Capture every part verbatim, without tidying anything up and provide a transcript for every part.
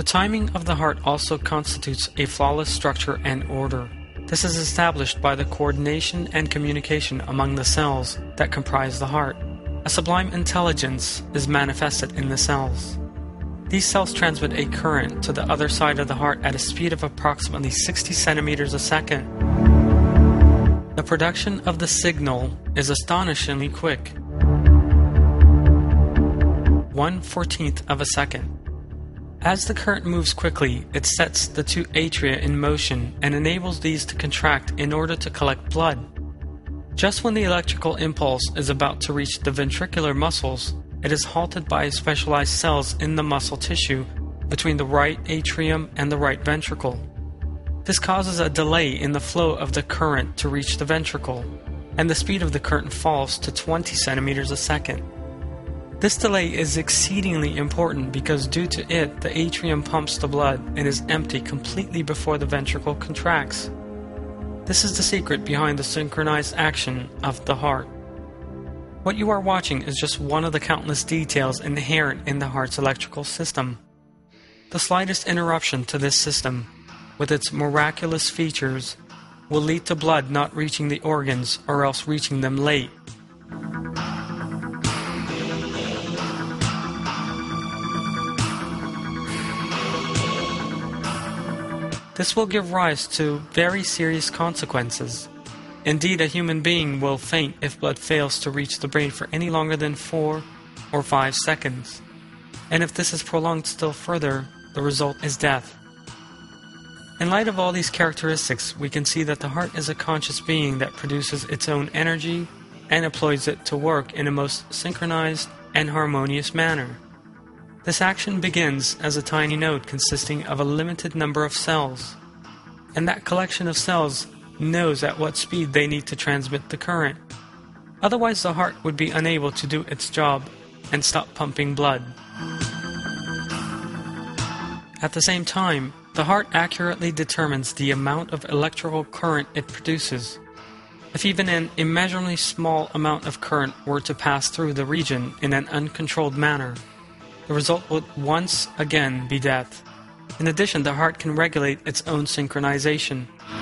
timing of the heart also constitutes a flawless structure and order. This is established by the coordination and communication among the cells that comprise the heart. A sublime intelligence is manifested in the cells. These cells transmit a current to the other side of the heart at a speed of approximately sixty centimeters a second. The production of the signal is astonishingly quick, one fourteenth of a second. As the current moves quickly, it sets the two atria in motion and enables these to contract in order to collect blood. Just when the electrical impulse is about to reach the ventricular muscles, it is halted by specialized cells in the muscle tissue between the right atrium and the right ventricle. This causes a delay in the flow of the current to reach the ventricle, and the speed of the current falls to twenty centimeters a second. This delay is exceedingly important because due to it, the atrium pumps the blood and is empty completely before the ventricle contracts. This is the secret behind the synchronized action of the heart. What you are watching is just one of the countless details inherent in the heart's electrical system. The slightest interruption to this system, with its miraculous features, will lead to blood not reaching the organs or else reaching them late. This will give rise to very serious consequences. Indeed, a human being will faint if blood fails to reach the brain for any longer than four or five seconds. And if this is prolonged still further, the result is death. In light of all these characteristics, we can see that the heart is a conscious being that produces its own energy and employs it to work in a most synchronized and harmonious manner. This action begins as a tiny node consisting of a limited number of cells, and that collection of cells knows at what speed they need to transmit the current. Otherwise, the heart would be unable to do its job and stop pumping blood. At the same time, the heart accurately determines the amount of electrical current it produces. If even an immeasurably small amount of current were to pass through the region in an uncontrolled manner, the result would once again be death. In addition, the heart can regulate its own synchronization.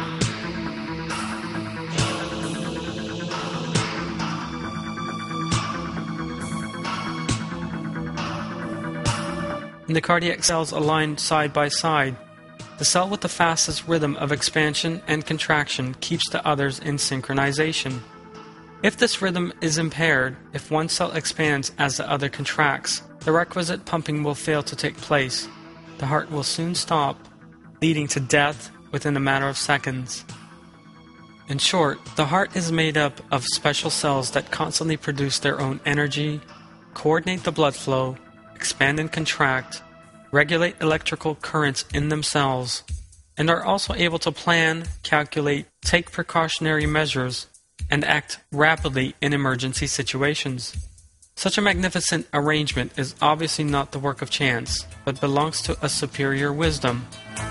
When the cardiac cells align side by side, the cell with the fastest rhythm of expansion and contraction keeps the others in synchronization. If this rhythm is impaired, if one cell expands as the other contracts, the requisite pumping will fail to take place. The heart will soon stop, leading to death within a matter of seconds. In short, the heart is made up of special cells that constantly produce their own energy, coordinate the blood flow, expand and contract, regulate electrical currents in themselves, and are also able to plan, calculate, take precautionary measures, and act rapidly in emergency situations. Such a magnificent arrangement is obviously not the work of chance, but belongs to a superior wisdom.